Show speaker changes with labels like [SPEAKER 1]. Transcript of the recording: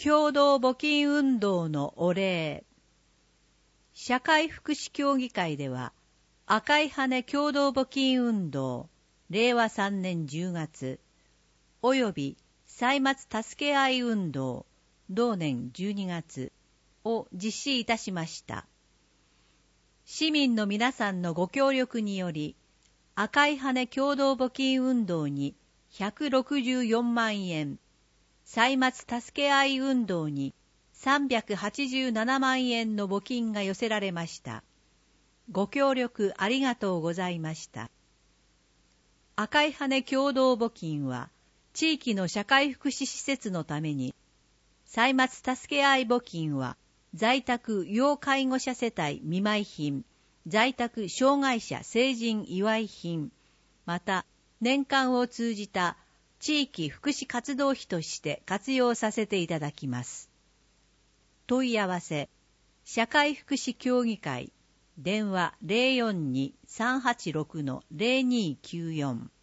[SPEAKER 1] 共同募金運動のお礼。社会福祉協議会では、赤い羽共同募金運動、令和3年10月、および歳末助け合い運動、同年12月を実施いたしました。市民の皆さんのご協力により、赤い羽共同募金運動に164万円、歳末助け合い運動に387万円の募金が寄せられました。ご協力ありがとうございました。赤い羽共同募金は、地域の社会福祉施設のために、歳末助け合い募金は、在宅要介護者世帯見舞い品、在宅障害者成人祝い品、また年間を通じた地域福祉活動費として活用させていただきます。問い合わせ、社会福祉協議会、電話 042-386-0294